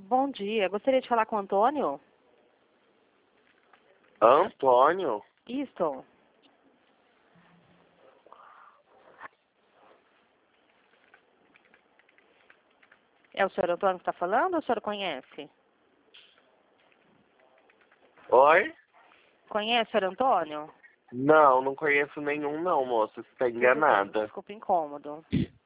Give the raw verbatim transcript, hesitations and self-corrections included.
Bom dia, gostaria de falar com o Antônio? Antônio? Isto. É o senhor Antônio que está falando ou o senhor conhece? Oi? Conhece o senhor Antônio? Não, não conheço nenhum não, moça. Você tá Tudo bem, enganada. desculpa, incômodo.